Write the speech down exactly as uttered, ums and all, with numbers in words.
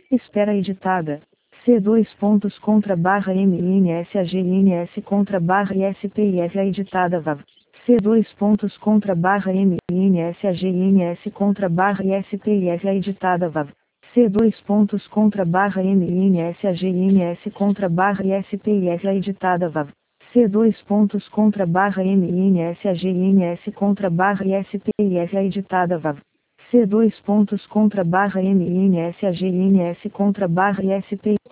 Espera editada. C dois pontos contra barra M N S A G N S contra barra I S P I F A editada V A V. C dois pontos contra barra M N S A G N S contra barra I S P I F A editada V A V. C dois pontos contra barra M N S A G N S contra barra I S P I F A editada V A V. C dois pontos contra barra M N S A G N S contra barra I S P I F A editada V A V. C dois pontos contra barra M N S A G N S contra barra I S P